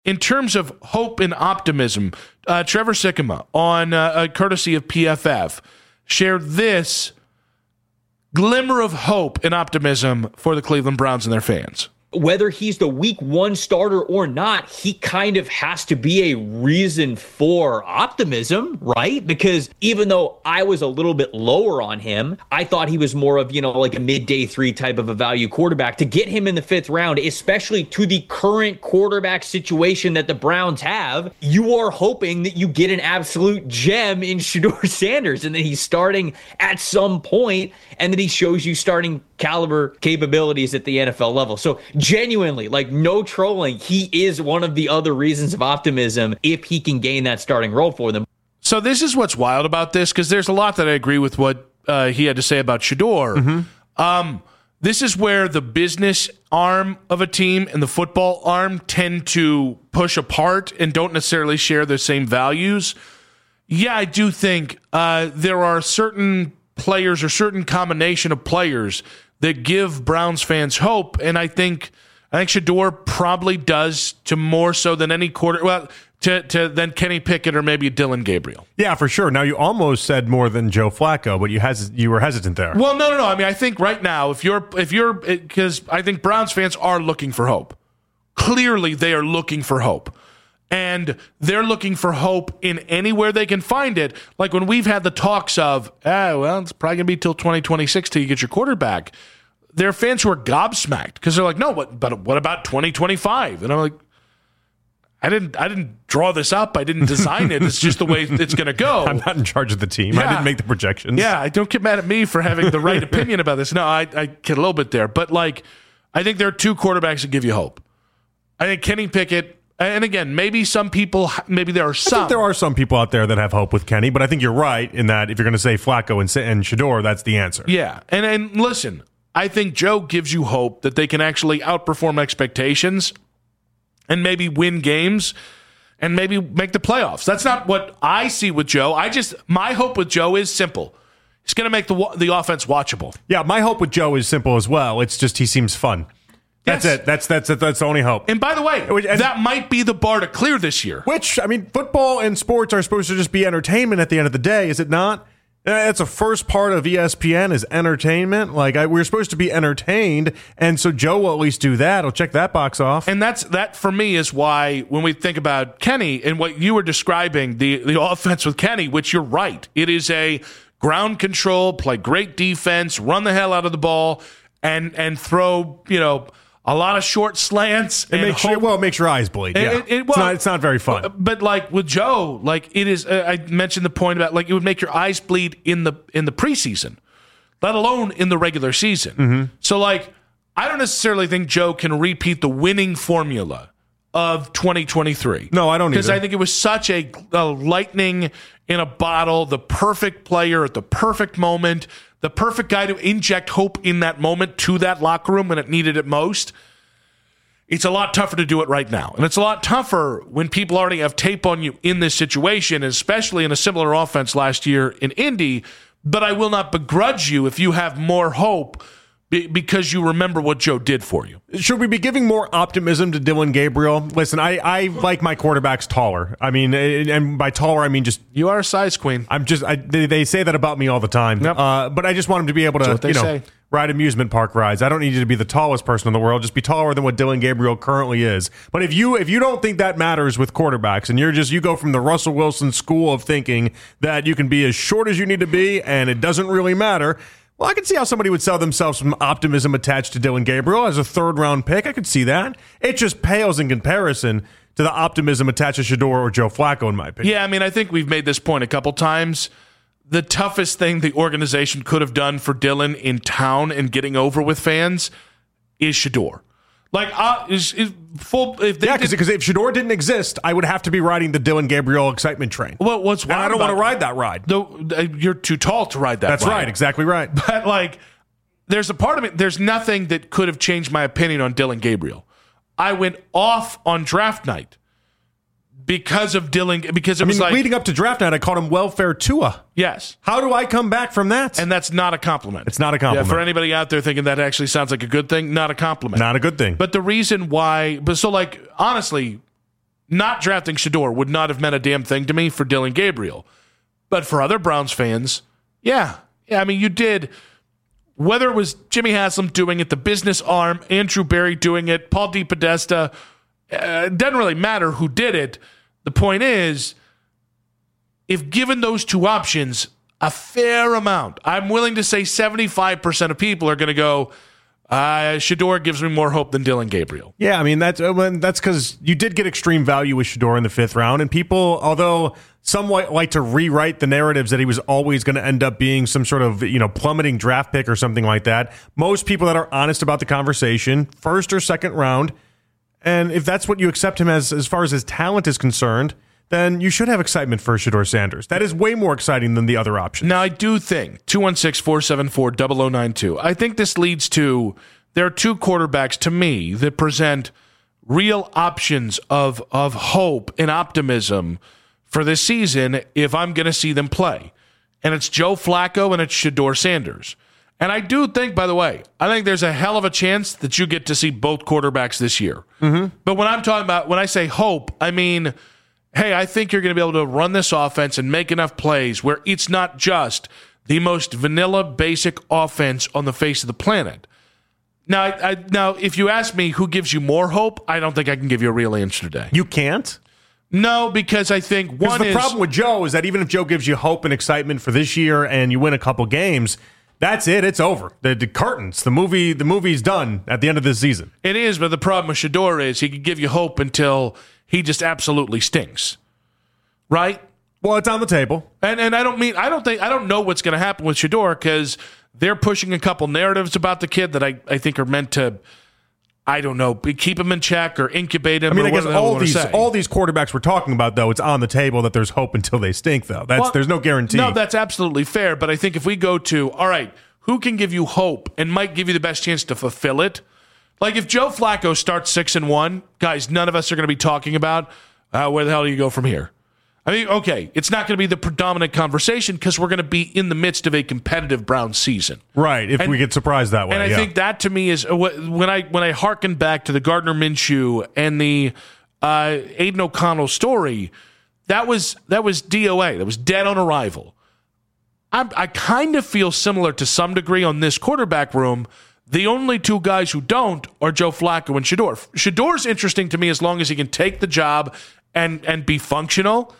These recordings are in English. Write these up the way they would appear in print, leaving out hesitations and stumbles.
in terms of hope and optimism, Trevor Sikkema on courtesy of PFF shared this glimmer of hope and optimism for the Cleveland Browns and their fans. Whether he's the week 1 starter or not, he kind of has to be a reason for optimism, right? Because even though I was a little bit lower on him, I thought he was more of, like a mid-day 3 type of a value quarterback. To get him in the 5th round, especially to the current quarterback situation that the Browns have, you are hoping that you get an absolute gem in Shedeur Sanders and that he's starting at some point and that he shows you starting caliber capabilities at the NFL level. So genuinely, no trolling, he is one of the other reasons of optimism if he can gain that starting role for them. So this is what's wild about this, because there's a lot that I agree with what he had to say about Shedeur. This is where the business arm of a team and the football arm tend to push apart and don't necessarily share the same values. Yeah, I do think there are certain players or certain combination of players that give Browns fans hope, and I think Shedeur probably does, to more so than any than Kenny Pickett or maybe Dylan Gabriel. Yeah, for sure. Now, you almost said more than Joe Flacco, but you were hesitant there. Well, no. I mean, I think right now, if you're because I think Browns fans are looking for hope. Clearly, they are looking for hope. And they're looking for hope in anywhere they can find it. Like when we've had the talks of, it's probably going to be till 2026 till you get your quarterback. There are fans who are gobsmacked because they're like, no, but what about 2025? And I'm like, I didn't draw this up. I didn't design it. It's just the way it's going to go. I'm not in charge of the team. Yeah. I didn't make the projections. Yeah, don't get mad at me for having the right opinion about this. No, I get a little bit there. But I think there are 2 quarterbacks that give you hope. I think Kenny Pickett. And again, maybe there are some. I think there are some people out there that have hope with Kenny, but I think you're right in that if you're going to say Flacco and Shedeur, that's the answer. Yeah, and listen, I think Joe gives you hope that they can actually outperform expectations and maybe win games and maybe make the playoffs. That's not what I see with Joe. My hope with Joe is simple. He's going to make the offense watchable. Yeah, my hope with Joe is simple as well. It's just he seems fun. That's it. That's the only hope. And by the way, that might be the bar to clear this year. Which, I mean, football and sports are supposed to just be entertainment at the end of the day, is it not? It's a first part of ESPN is entertainment. We're supposed to be entertained, and so Joe will at least do that. He'll check that box off. And that for me is why when we think about Kenny and what you were describing, the offense with Kenny, which you're right, it is a ground control, play great defense, run the hell out of the ball, and throw, a lot of short slants. It makes your eyes bleed. Yeah. It's not very fun. But with Joe, it is. I mentioned the point about it would make your eyes bleed in the preseason, let alone in the regular season. Mm-hmm. So I don't necessarily think Joe can repeat the winning formula of 2023. No, I don't either. Because I think it was such a lightning in a bottle, the perfect player at the perfect moment, the perfect guy to inject hope in that moment to that locker room when it needed it most. It's a lot tougher to do it right now. And it's a lot tougher when people already have tape on you in this situation, especially in a similar offense last year in Indy. But I will not begrudge you if you have more hope because you remember what Joe did for you. Should we be giving more optimism to Dylan Gabriel? Listen, I like my quarterbacks taller. I mean, and by taller, I mean just... You are a size queen. They say that about me all the time. Yep. But I just want him to be able to, ride amusement park rides. I don't need you to be the tallest person in the world. Just be taller than what Dylan Gabriel currently is. But if you don't think that matters with quarterbacks, and you go from the Russell Wilson school of thinking that you can be as short as you need to be, and it doesn't really matter... Well, I can see how somebody would sell themselves some optimism attached to Dylan Gabriel as a 3rd-round pick. I could see that. It just pales in comparison to the optimism attached to Shedeur or Joe Flacco, in my opinion. Yeah, I mean, I think we've made this point a couple times. The toughest thing the organization could have done for Dylan in town and getting over with fans is Shedeur. Because if Shedeur didn't exist, I would have to be riding the Dylan Gabriel excitement train. Well, what's wild? And I don't want to ride that ride. You're too tall to ride that. That's ride. right, exactly right. But there's a part of it. There's nothing that could have changed my opinion on Dylan Gabriel. I went off on draft night because of Dylan. Because leading up to draft night, I called him Welfare Tua. Yes. How do I come back from that? And that's not a compliment. It's not a compliment. Yeah, for anybody out there thinking that actually sounds like a good thing, not a compliment. Not a good thing. But the reason why, honestly, not drafting Shedeur would not have meant a damn thing to me for Dillon Gabriel. But for other Browns fans, yeah, I mean, you did. Whether it was Jimmy Haslam doing it, the business arm, Andrew Berry doing it, Paul DePodesta, it doesn't really matter who did it. The point is, if given those two options, a fair amount, I'm willing to say 75% of people are going to go, Shedeur gives me more hope than Dillon Gabriel. Yeah, I mean, that's because you did get extreme value with Shedeur in the 5th round, and people, although some like to rewrite the narratives that he was always going to end up being some sort of, plummeting draft pick or something like that, most people that are honest about the conversation, 1st or 2nd round, and if that's what you accept him as far as his talent is concerned, then you should have excitement for Shedeur Sanders. That is way more exciting than the other options. Now, I do think, 216-474-0092, I think this leads to, there are two quarterbacks to me that present real options of hope and optimism for this season if I'm going to see them play. And it's Joe Flacco and it's Shedeur Sanders. And I do think, by the way, I think there's a hell of a chance that you get to see both quarterbacks this year. Mm-hmm. But when I'm talking about, when I say hope, I mean, hey, I think you're going to be able to run this offense and make enough plays where it's not just the most vanilla, basic offense on the face of the planet. Now, now, if you ask me who gives you more hope, I don't think I can give you a real answer today. You can't? No, because I think the problem with Joe is that even if Joe gives you hope and excitement for this year and you win a couple games, that's it. It's over. The curtains. The movie's done at the end of this season. It is, but the problem with Shedeur is he can give you hope until he just absolutely stinks, right? Well, it's on the table, and I don't know what's going to happen with Shedeur because they're pushing a couple narratives about the kid that I think are meant to, I don't know, keep him in check or incubate him. I mean, I guess all these quarterbacks we're talking about, though, it's on the table that there's hope until they stink, though. There's no guarantee. No, that's absolutely fair. But I think if we go to, all right, who can give you hope and might give you the best chance to fulfill it? Like if Joe Flacco starts 6-1, guys, none of us are going to be talking about where the hell do you go from here? I mean, okay, it's not going to be the predominant conversation because we're going to be in the midst of a competitive Browns season. Right, if we get surprised that way. And I think that to me is when I hearken back to the Gardner Minshew and the Aiden O'Connell story, that was DOA. That was dead on arrival. I kind of feel similar to some degree on this quarterback room. The only two guys who don't are Joe Flacco and Shedeur. Shedeur's interesting to me as long as he can take the job and be functional.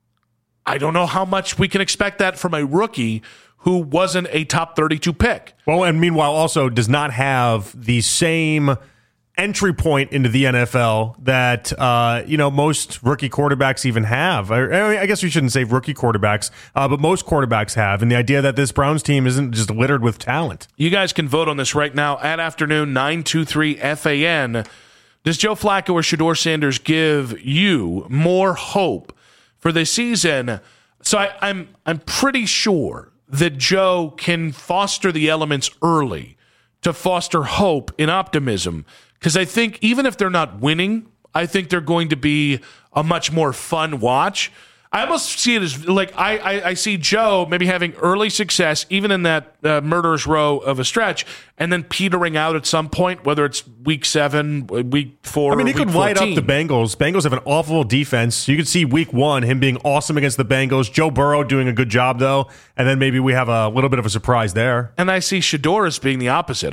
I don't know how much we can expect that from a rookie who wasn't a top 32 pick. Well, and meanwhile also does not have the same entry point into the NFL that most rookie quarterbacks even have. I guess we shouldn't say rookie quarterbacks, but most quarterbacks have. And the idea that this Browns team isn't just littered with talent. You guys can vote on this right now at afternoon 923 FAN. Does Joe Flacco or Shedeur Sanders give you more hope for this season? So I'm pretty sure that Joe can foster the elements early to foster hope and optimism. Because I think even if they're not winning, I think they're going to be a much more fun watch. I almost see it as like I see Joe maybe having early success, even in that murderer's row of a stretch, and then petering out at some point, whether it's week 7, week 4. I mean, he could light up the Bengals. Bengals have an awful defense. You could see week 1 him being awesome against the Bengals. Joe Burrow doing a good job though, and then maybe we have a little bit of a surprise there. And I see Shedeur as being the opposite.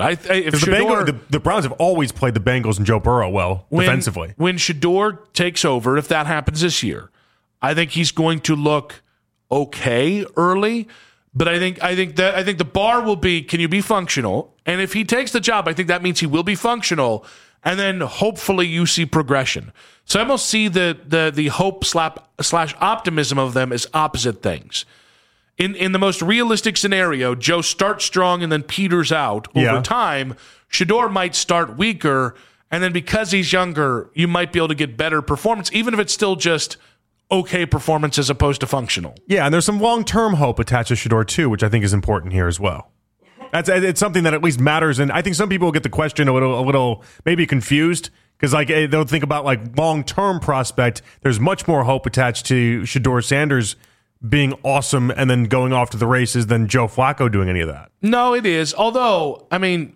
The Browns have always played the Bengals and Joe Burrow well defensively. When Shedeur takes over, if that happens this year, I think he's going to look okay early, but I think the bar will be, can you be functional? And if he takes the job, I think that means he will be functional, and then hopefully you see progression. So I almost see the hope / optimism of them as opposite things. In the most realistic scenario, Joe starts strong and then peters out over time. Shedeur might start weaker, and then because he's younger, you might be able to get better performance, even if it's still just okay performance as opposed to functional. Yeah, and there's some long-term hope attached to Shedeur too, which I think is important here as well. It's something that at least matters, and I think some people get the question a little maybe confused because like they'll think about like long-term prospect. There's much more hope attached to Shedeur Sanders being awesome and then going off to the races than Joe Flacco doing any of that. No, it is. Although, I mean,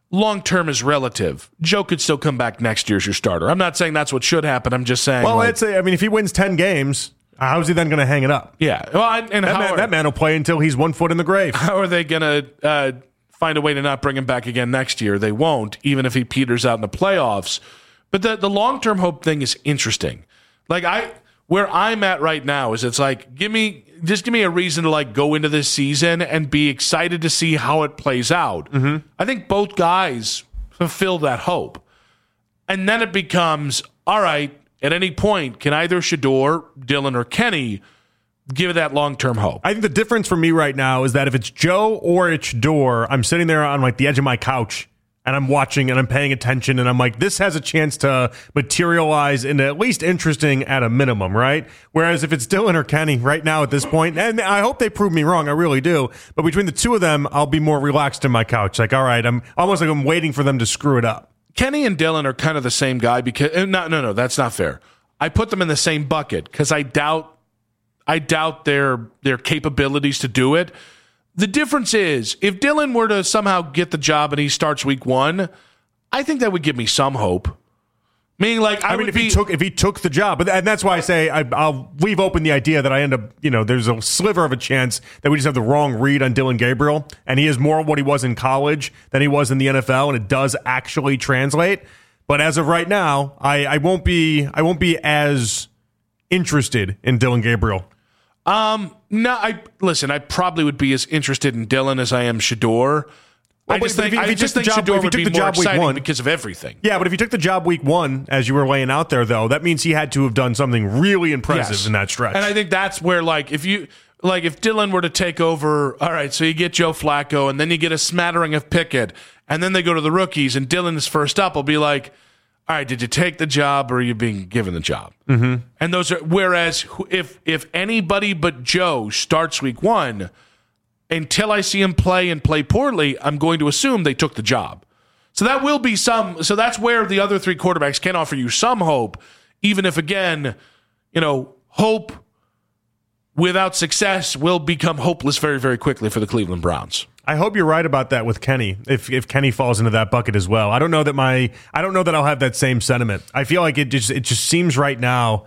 long-term is relative. Joe could still come back next year as your starter. I'm not saying that's what should happen. I'm just saying. Well, if he wins 10 games, how's he then going to hang it up? Yeah. Well, that man will play until he's 1 foot in the grave. How are they going to find a way to not bring him back again next year? They won't, even if he peters out in the playoffs. But the long-term hope thing is interesting. Where I'm at right now is it's like, give me a reason to go into this season and be excited to see how it plays out. Mm-hmm. I think both guys fulfill that hope. And then it becomes, all right, at any point, can either Shedeur, Dylan, or Kenny give it that long-term hope? I think the difference for me right now is that if it's Joe or it's Shedeur, I'm sitting there on the edge of my couch and I'm watching and I'm paying attention and I'm like, this has a chance to materialize into at least interesting at a minimum, right? Whereas if it's Dylan or Kenny right now at this point, and I hope they prove me wrong, I really do, but between the two of them, I'll be more relaxed in my couch. All right, I'm almost like I'm waiting for them to screw it up. Kenny and Dylan are kind of the same guy because no, that's not fair. I put them in the same bucket because I doubt their capabilities to do it. The difference is, if Dylan were to somehow get the job and he starts week 1, I think that would give me some hope. Meaning, if he took the job, and that's why I say I'll leave open the idea that I end up, there's a sliver of a chance that we just have the wrong read on Dillon Gabriel, and he is more what he was in college than he was in the NFL, and it does actually translate. But as of right now, I won't be as interested in Dillon Gabriel. No, I probably would be as interested in Dylan as I am Shedeur. I just think Shedeur would be more exciting because of everything. Yeah, but if he took the job week 1, as you were laying out there, though, that means he had to have done something really impressive in that stretch. And I think that's where, if Dylan were to take over, all right, so you get Joe Flacco, and then you get a smattering of Pickett, and then they go to the rookies, and Dylan is first up, I'll be like, all right, did you take the job or are you being given the job? Mm-hmm. And those are, whereas if anybody but Joe starts week 1, until I see him play and play poorly, I'm going to assume they took the job. So that will be so that's where the other 3 quarterbacks can offer you some hope, even if, again, hope without success will become hopeless very, very quickly for the Cleveland Browns. I hope you're right about that with Kenny. If Kenny falls into that bucket as well, I don't know that I'll have that same sentiment. I feel like it just seems right now.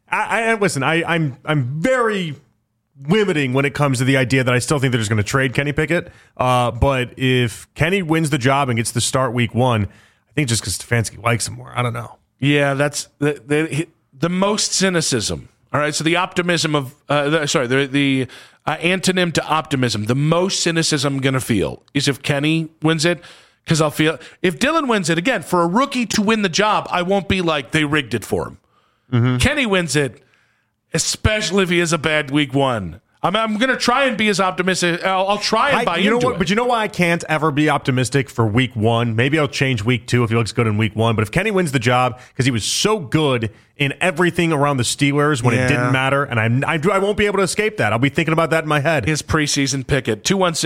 I'm very limiting when it comes to the idea that I still think they're just going to trade Kenny Pickett. But if Kenny wins the job and gets to start week 1, I think just because Stefanski likes him more. I don't know. Yeah, that's the most cynicism. All right, so the optimism of the antonym to optimism, the most cynicism I'm going to feel is if Kenny wins it, because I'll feel if Dylan wins it, again, for a rookie to win the job, I won't be like they rigged it for him. Mm-hmm. Kenny wins it, especially if he has a bad week 1. I'm going to try and be as optimistic. I'll try and buy into it. But you know why I can't ever be optimistic for week 1? Maybe I'll change week 2 if he looks good in week 1. But if Kenny wins the job, because he was so good in everything around the Steelers when it didn't matter, and I won't be able to escape that. I'll be thinking about that in my head. His preseason picket,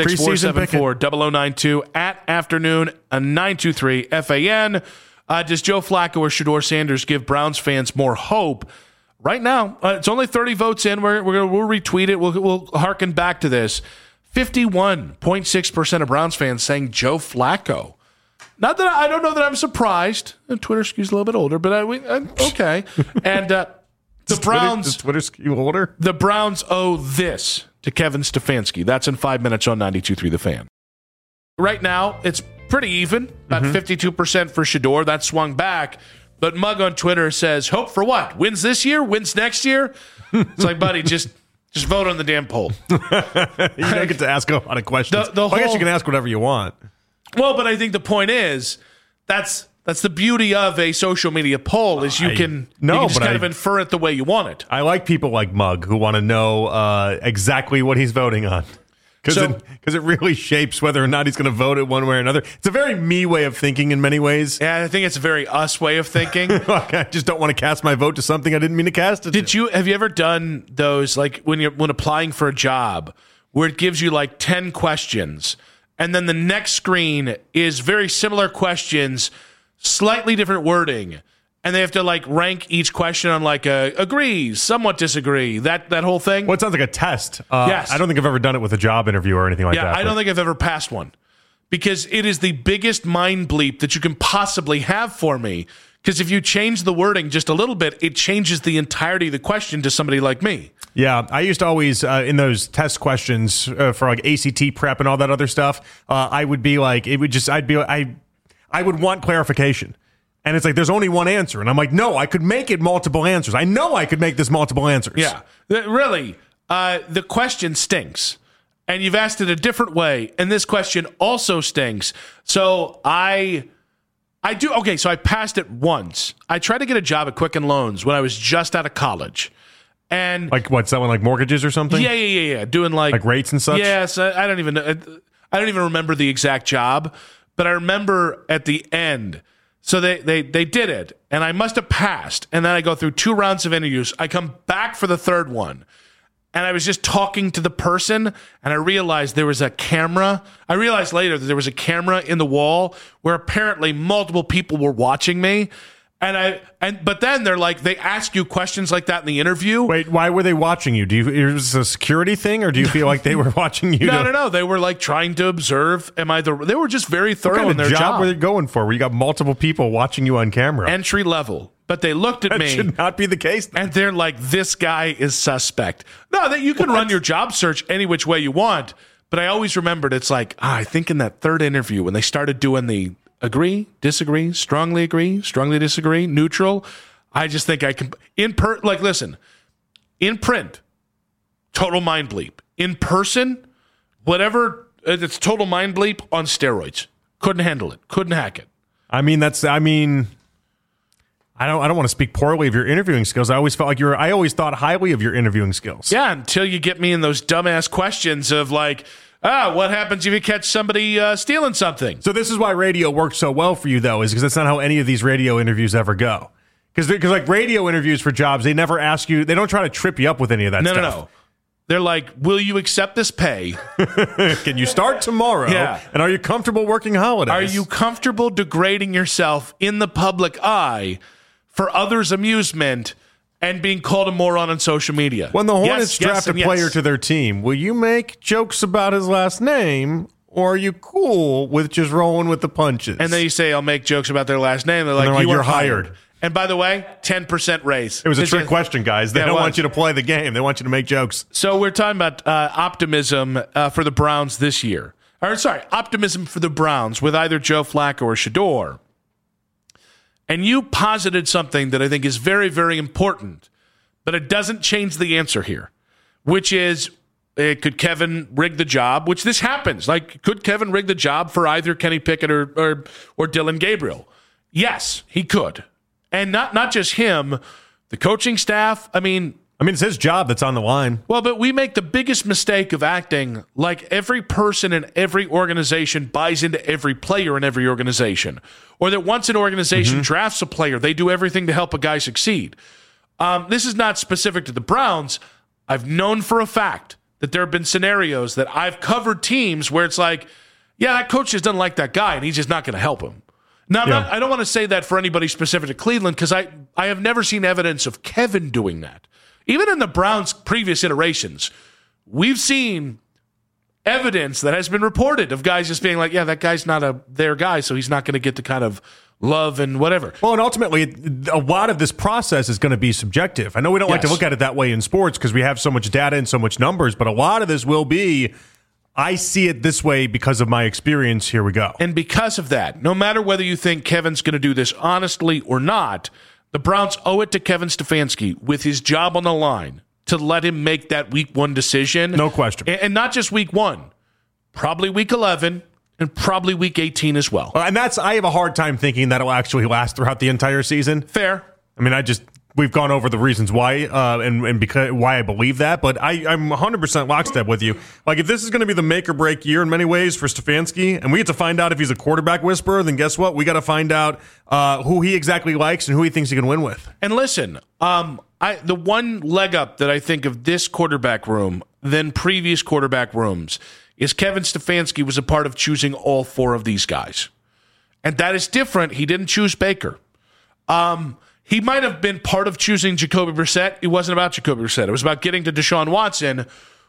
216-474-0092 at afternoon, 923 FAN. Does Joe Flacco or Shedeur Sanders give Browns fans more hope? Right now, it's only 30 votes in. We'll retweet it. We'll harken back to this. 51.6% of Browns fans saying Joe Flacco. Not that I don't know that I'm surprised. Twitter skews a little bit older, but okay. And the Browns. Does Twitter skew older? The Browns owe this to Kevin Stefanski. That's in 5 minutes on 92.3 The Fan. Right now, it's pretty even. About 52% for Shedeur. That swung back. But Mug on Twitter says, hope for what? Wins this year? Wins next year? It's like, buddy, just vote on the damn poll. You don't get to ask a lot of questions. I guess you can ask whatever you want. Well, but I think the point is, that's the beauty of a social media poll is you can just kind of infer it the way you want it. I like people like Mug who want to know exactly what he's voting on. Because it really shapes whether or not he's going to vote it one way or another. It's a very me way of thinking in many ways. Yeah, I think it's a very us way of thinking. I just don't want to cast my vote to something I didn't mean to cast it to. Have you ever done those, like when applying for a job, where it gives you like 10 questions, and then the next screen is very similar questions, slightly different wording, and they have to like rank each question on like agrees, somewhat disagree, that whole thing? Well, it sounds like a test. Yes. I don't think I've ever done it with a job interview or anything like that. I don't think I've ever passed one. because it is the biggest mind bleep that you can possibly have for me. Because if you change the wording just a little bit, it changes the entirety of the question to somebody like me. Yeah, I used to always, in those test questions for like ACT prep and all that other stuff, I would be like, I would want clarification. And it's like, there's only one answer. And I'm like, no, I could make it multiple answers. I know I could make this multiple answers. Yeah, really, the question stinks. And you've asked it a different way. And this question also stinks. So I passed it once. I tried to get a job at Quicken Loans when I was just out of college. And like what, selling like mortgages or something? Yeah. Doing like rates and such? Yes, I don't even remember the exact job, but I remember at the end. So they did it, and I must have passed. And then I go through 2 rounds of interviews. I come back for the third one, and I was just talking to the person, and I realized there was a camera. I realized later that there was a camera in the wall where apparently multiple people were watching me. But then they're like, they ask you questions like that in the interview. Wait, why were they watching you? Is this a security thing, or do you feel like they were watching you? No. They were like trying to observe. They were just very thorough in their job. What kind of job were they going for? Where you got multiple people watching you on camera? Entry level. But they looked at me. That should not be the case. And they're like, this guy is suspect. No, that you can run your job search any which way you want. But I always remembered, it's like, I think in that third interview when they started doing the agree, disagree, strongly disagree, neutral. I just think I can listen, in print, total mind bleep. In person, whatever, it's total mind bleep on steroids. Couldn't handle it. Couldn't hack it. I don't want to speak poorly of your interviewing skills. I always felt like I always thought highly of your interviewing skills. Yeah, until you get me in those dumbass questions of like, what happens if you catch somebody stealing something? So this is why radio works so well for you, though, is because that's not how any of these radio interviews ever go. Because like radio interviews for jobs, they never ask you, they don't try to trip you up with any of that stuff. No. They're like, will you accept this pay? Can you start tomorrow? Yeah. And are you comfortable working holidays? Are you comfortable degrading yourself in the public eye for others' amusement and being called a moron on social media? When the Hornets draft a player to their team, will you make jokes about his last name, or are you cool with just rolling with the punches? And then you say, I'll make jokes about their last name. They're like, you're hired. And by the way, 10% raise. It was a trick question, guys. They don't want you to play the game. They want you to make jokes. So we're talking about optimism for the Browns this year. Optimism for the Browns with either Joe Flacco or Shedeur. And you posited something that I think is very, very important, but it doesn't change the answer here, which is, could Kevin rig the job? Which this happens. Like, could Kevin rig the job for either Kenny Pickett or Dillon Gabriel? Yes, he could. And not just him, the coaching staff. I mean, it's his job that's on the line. Well, but we make the biggest mistake of acting like every person in every organization buys into every player in every organization, or that once an organization drafts a player, they do everything to help a guy succeed. This is not specific to the Browns. I've known for a fact that there have been scenarios that I've covered teams where it's like, yeah, that coach just doesn't like that guy, and he's just not going to help him. Now, I don't want to say that for anybody specific to Cleveland, because I have never seen evidence of Kevin doing that. Even in the Browns' previous iterations, we've seen evidence that has been reported of guys just being like, yeah, that guy's not their guy, so he's not going to get the kind of love and whatever. Well, and ultimately, a lot of this process is going to be subjective. I know we don't like to look at it that way in sports because we have so much data and so much numbers, but a lot of this will be, I see it this way because of my experience. Here we go. And because of that, no matter whether you think Kevin's going to do this honestly or not, the Browns owe it to Kevin Stefanski, with his job on the line, to let him make that week 1 decision. No question. And not just week 1, probably week 11 and probably week 18 as well. And I have a hard time thinking that'll actually last throughout the entire season. Fair. I mean, we've gone over the reasons why and because why I believe that, but I'm 100% lockstep with you. Like, if this is going to be the make or break year in many ways for Stefanski, and we get to find out if he's a quarterback whisperer, then guess what? We got to find out who he exactly likes and who he thinks he can win with. And listen, the one leg up that I think of this quarterback room than previous quarterback rooms is Kevin Stefanski was a part of choosing all 4 of these guys. And that is different. He didn't choose Baker. He might have been part of choosing Jacoby Brissett. It wasn't about Jacoby Brissett. It was about getting to Deshaun Watson,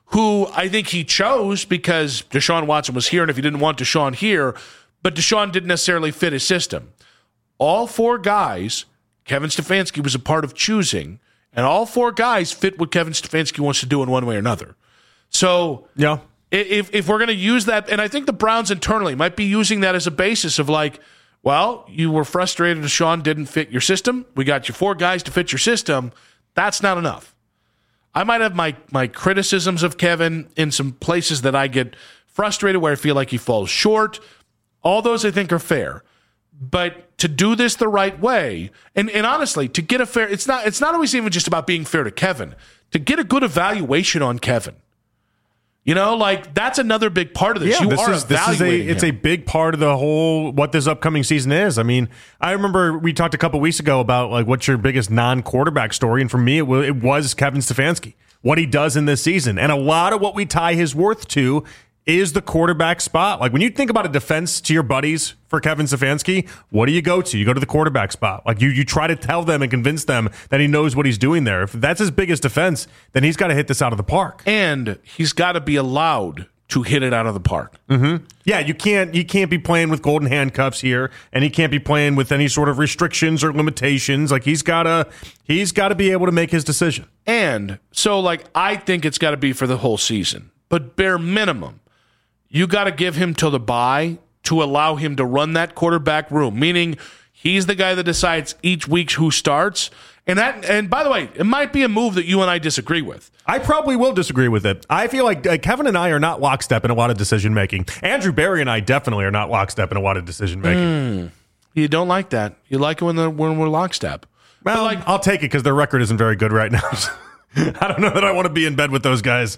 who I think he chose because Deshaun Watson was here, and if he didn't want Deshaun here, but Deshaun didn't necessarily fit his system. All 4 guys, Kevin Stefanski was a part of choosing, and all 4 guys fit what Kevin Stefanski wants to do in one way or another. So yeah, if we're going to use that, and I think the Browns internally might be using that as a basis of like, well, you were frustrated Deshaun didn't fit your system. We got you 4 guys to fit your system. That's not enough. I might have my criticisms of Kevin in some places that I get frustrated where I feel like he falls short. All those I think are fair. But to do this the right way, and honestly, to get a fair, it's not always even just about being fair to Kevin. To get a good evaluation on Kevin. You know, like that's another big part of this. Yeah, it's a big part of the whole what this upcoming season is. I mean, I remember we talked a couple weeks ago about like what's your biggest non-quarterback story, and for me, it was Kevin Stefanski, what he does in this season, and a lot of what we tie his worth to is the quarterback spot. Like when you think about a defense to your buddies for Kevin Stefanski, what do you go to? You go to the quarterback spot. Like you try to tell them and convince them that he knows what he's doing there. If that's his biggest defense, then he's got to hit this out of the park. And he's got to be allowed to hit it out of the park. Mm-hmm. Yeah, you can't be playing with golden handcuffs here, and he can't be playing with any sort of restrictions or limitations. Like he's got to be able to make his decision. And so like I think it's got to be for the whole season. But bare minimum, you got to give him till the bye to allow him to run that quarterback room, meaning he's the guy that decides each week who starts. And by the way, it might be a move that you and I disagree with. I probably will disagree with it. I feel like Kevin and I are not lockstep in a lot of decision making. Andrew Berry and I definitely are not lockstep in a lot of decision making. You don't like that. You like it when we're lockstep. Well, I'll take it because their record isn't very good right now. I don't know that I want to be in bed with those guys.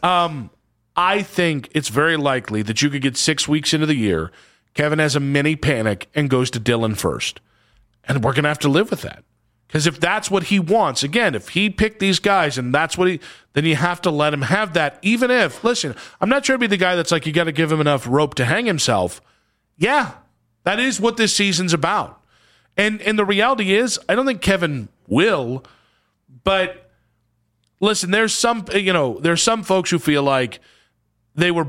I think it's very likely that you could get 6 weeks into the year, Kevin has a mini panic and goes to Dylan first. And we're going to have to live with that. Because if that's what he wants, again, if he picked these guys and that's what then you have to let him have that. Even if, listen, I'm not trying to be the guy that's like, you got to give him enough rope to hang himself. Yeah, that is what this season's about. And the reality is, I don't think Kevin will, but listen, there's some folks who feel like they were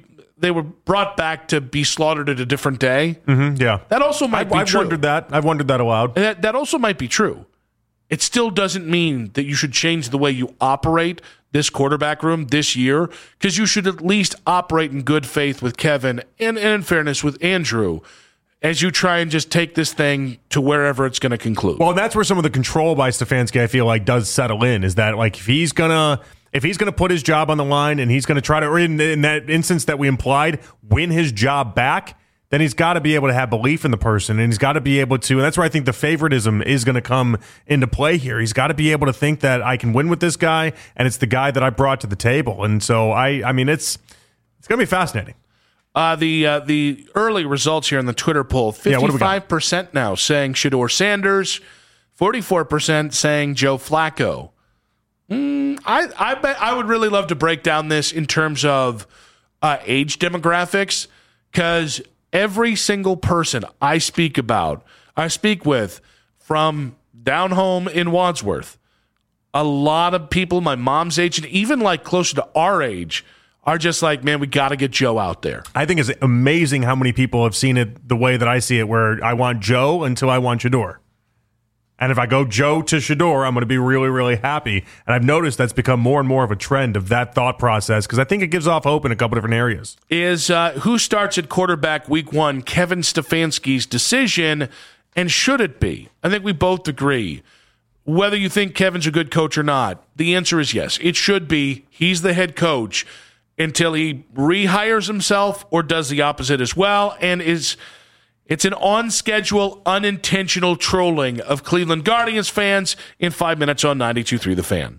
brought back to be slaughtered at a different day. Mm-hmm, yeah. That also might be true. I've wondered that aloud. That also might be true. It still doesn't mean that you should change the way you operate this quarterback room this year, because you should at least operate in good faith with Kevin and in fairness with Andrew as you try and just take this thing to wherever it's going to conclude. Well, that's where some of the control by Stefanski, I feel like, does settle in, is that like if he's going to put his job on the line and he's going to try to, or in that instance that we implied, win his job back, then he's got to be able to have belief in the person, and he's got to be able to, and that's where I think the favoritism is going to come into play here. He's got to be able to think that I can win with this guy, and it's the guy that I brought to the table. And so I mean, it's going to be fascinating. The early results here in the Twitter poll, 55% now saying Shedeur Sanders, 44% saying Joe Flacco. I bet I would really love to break down this in terms of age demographics, because every single person I speak with from down home in Wadsworth, a lot of people my mom's age and even like closer to our age are just like, man, we got to get Joe out there. I think it's amazing how many people have seen it the way that I see it, where I want Joe until I want Shedeur. And if I go Joe to Shedeur, I'm going to be really, really happy. And I've noticed that's become more and more of a trend of that thought process, because I think it gives off hope in a couple different areas. Is who starts at quarterback week 1 Kevin Stefanski's decision, and should it be? I think we both agree. Whether you think Kevin's a good coach or not, the answer is yes. It should be. He's the head coach until he rehires himself or does the opposite as well, and it's an on-schedule, unintentional trolling of Cleveland Guardians fans in 5 minutes on 92.3 The Fan.